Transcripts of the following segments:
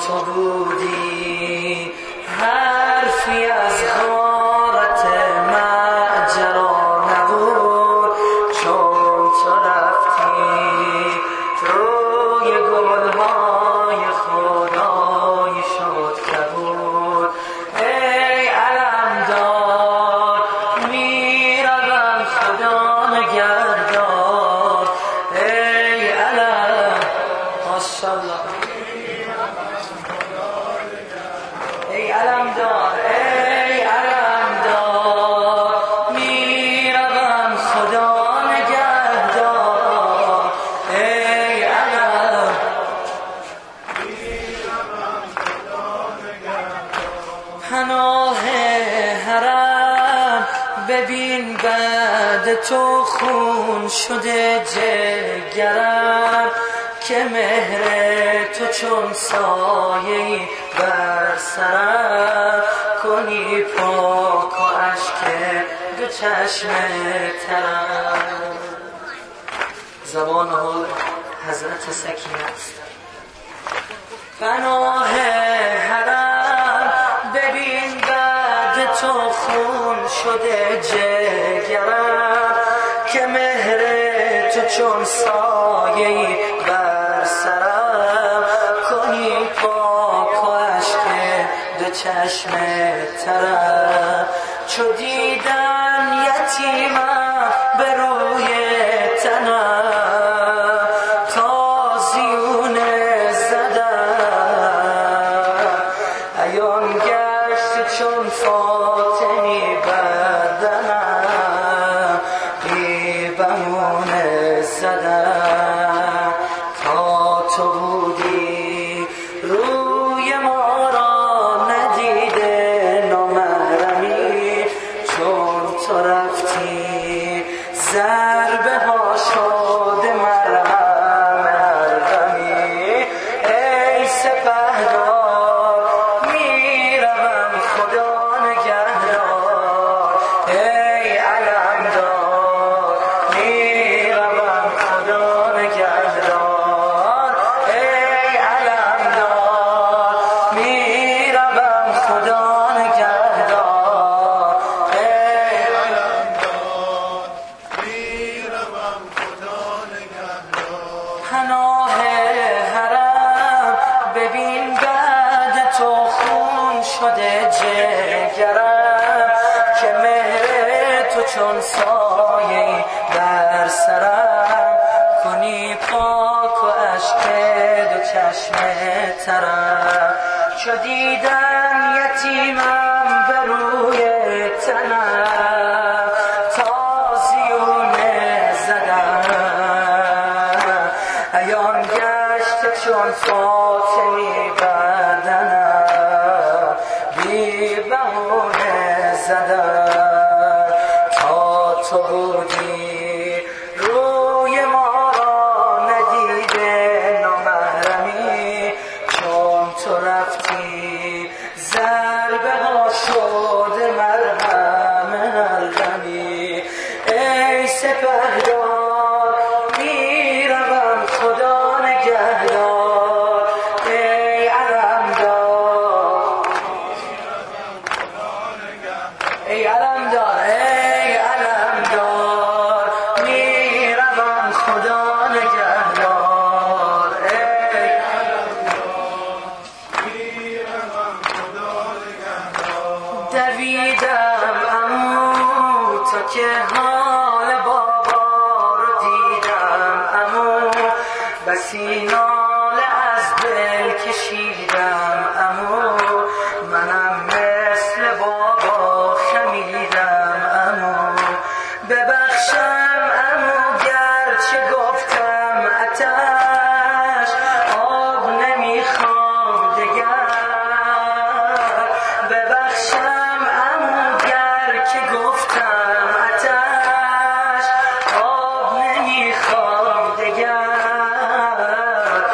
تو بودی حرفی از غارت ماجرا نبود، چون تو رفتی روی گلهای خدای شد کبود. ای علمدار میروم خدا نگهدار، ای علم ماشاءالله ای علمدار، ای علمدار میروم خدا نگهدار، ای علم پناه حرم ببین بعد تو خون شده جگرم، که مهر تو چون سایه‌ای بر سرم، کنی پاک و اشک دو چشم ترم. زبان حال حضرت سکینه است. پناه حرم ببین بعد تو خون شده جگرم، که مهر تو چون سایه‌ای بر سرم، کنی پاک و اشک دو چشم ترم. چو دیدن یتیمم به روی تنم، تازیونه زدم، عیان گشت چون فاطمی بدنم، بی بهونه زدم. تا تو بودی روی ما را ندیده نامحرمی، چون تو رفتی ضربه ها شده مرهم هر غمی. ای سپهدار میروم خدا نگهدار، ای علمدار میروم خدا نگهدار، ای علمدار میروم خدا نگهدار، ای علمدار میروم خدا نگهدار. پناه حرم ببین بعد تو خون شده جگرم، که مهر تو چون سایه‌ای بر سرم، کنی پاک و اشک دو چشم ترم. چو دیدن یتیمم به روی تنم، تازیونه زدم، عیان گشت چون فاطمی بدنم، بی بهونه زدم. تا تو بودی روی ما را ندیده نامحرمی، چون تو رفتی ضربه ها شده مرهم هر غمی. ای سپهدار میروم خدا نگهدار، ای علمدار ای علمدار، ای علمدار میروم خدا نگهدار، ای میروم خدا نگهدار. دویدم عمو تا که حال بابا رو دیدم عمو، بسی ناله از دل کشیدم عمو، منم مثل بابا خمیدم عمو. ببخشم عمو گرچه گفتم آتش آب نمیخوام دگر، ببخشم عمو گرچه گفتم آتش آب نمیخوام دگر.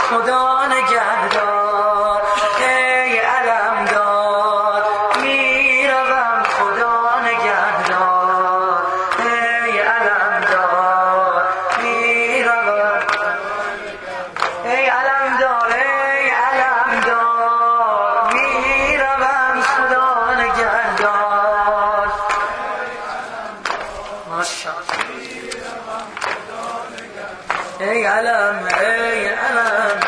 خدا نگهدار ای علمدار میروم خدا نگهدار ای علمدار میروم ای علمدار ای علمدار میروم خدا نگهدار ماشاءالله ای علم ای علم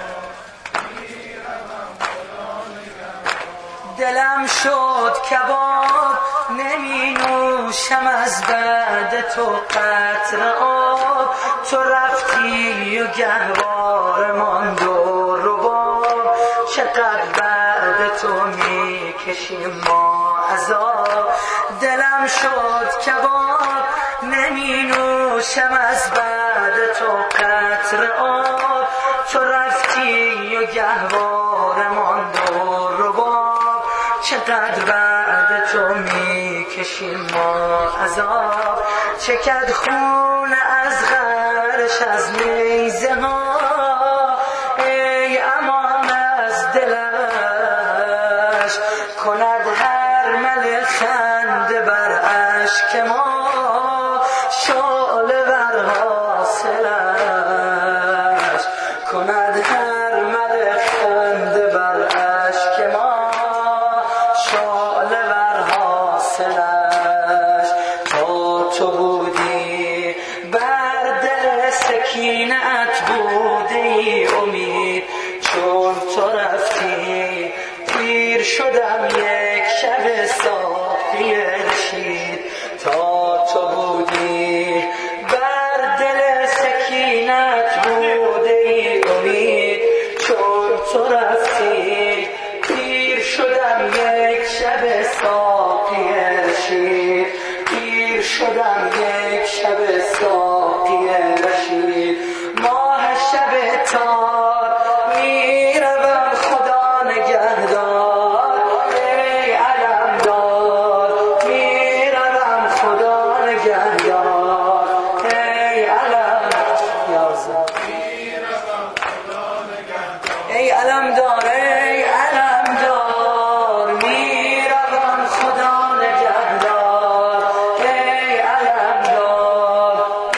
دلم شد کباب نمی نوشم از بعد تو قطره آب تو رفتی و گهواره ماند و رباب چقدر بعد تو می کشیم ما عذاب دلم شد کباب نمی نوشم از بعد تو قطره آب تو رفتی و گهواره ماند و رباب چقدر بعد تو می کشیم ما عذاب چکد خون از غرش از نیزه ها ای امان از دلش کند هر مل خنده بر اشک ما شعله بر حاصلش کند هر مل خنده بر اشک ما شعله بر حاصلش تا تو بودی بر دل سکینت بودی امید چون تو رفتی پیر شدم یک شب صافی رشید تا تو بودی بر دل سکینت بودی امید چون تو رفتی پیر شدم یک شب ساقی رشید پیر شدم یک شب ساقی رشید ماه شب تار میروم خدا نگهدار ای علمدار میروم خدا نگهدار ای علم ای علمدار ای علمدار میروم خدا نگهدار ای علمدار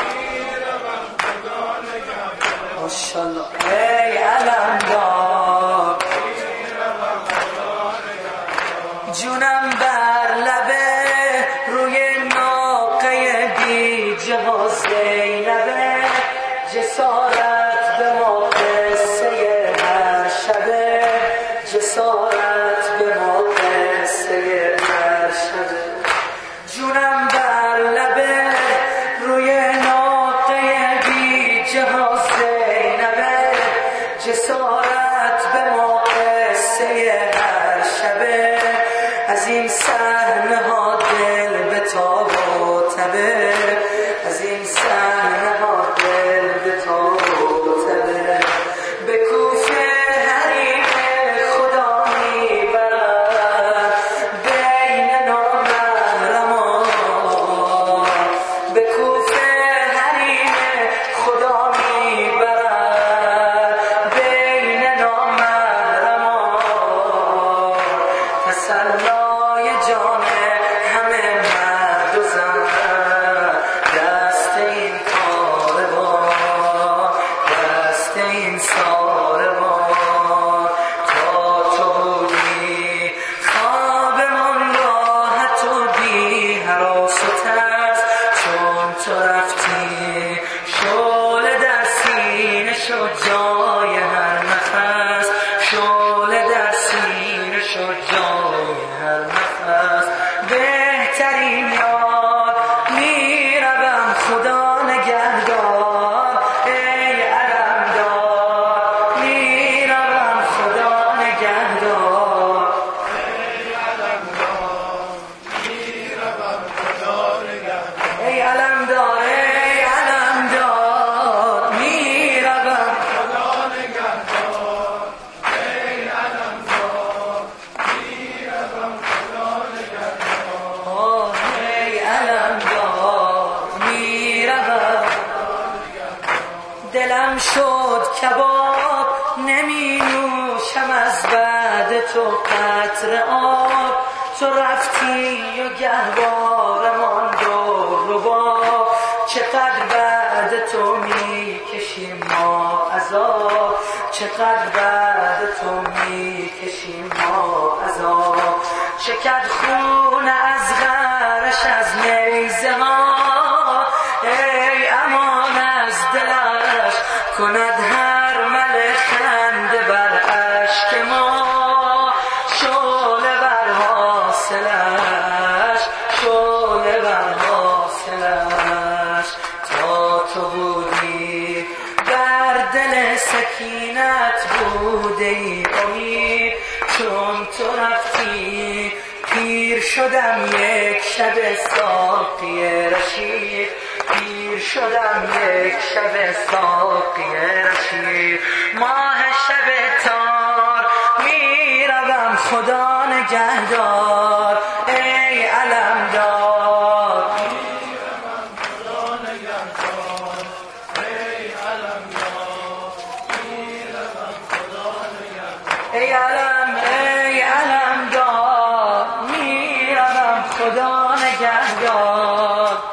ماشاءالله ای علمدار جونم بر لبه روی ناقه بی جهاز زینبه جسارت به ما قصه هر شبه جسارت به ما قصه هر شبه جونم بر لبه روی ناقه بی جهاز زینبه جسارت به ما قصه هر شبه از این صحنه ها دل به تاب و تبه از این صحنه ها دل به تاب و تبه به کوفه حریم خدا میبرد بین نامحرمان به کوفه حریم خدا میبرد بین نامحرمان تسلای جان همه مرد و زن دست این کاروان دست این ساروان تا تو بودی خوابمان راحت و بی هراس و ترس چون تو رفتی شعله در سینه شد جای هر نفس شعله در سینه شد جای هر نفس بهترین یاد میروم خدا نگهدار ای علمدار میروم خدا نگهدار ای علمدار ای علمدار میروم شد کباب نمی نوشم از بعد تو قطره آب تو رفتی و گهواره ماند و رباب چقدر بعد تو می کشیم ما عذاب چقدر بعد تو می کشیم ما عذاب چقدر خون از غرش از نیزه ها ای امان از دلش کند هر مل خنده بر اشک ما شعله بر حاصلش شعله بر حاصلش تا تو بودی در دل سکینت بوده ای امید چون تو رفتی پیر شدم یک شب ساقی رشید پیر شدم یک شب ساقی رشید ماه شب تار میروم خدا نگهدار ای علمدار میروم خدا نگهدار ای علمدار میروم خدا نگهدار ای علمدار میروم خدا نگهدار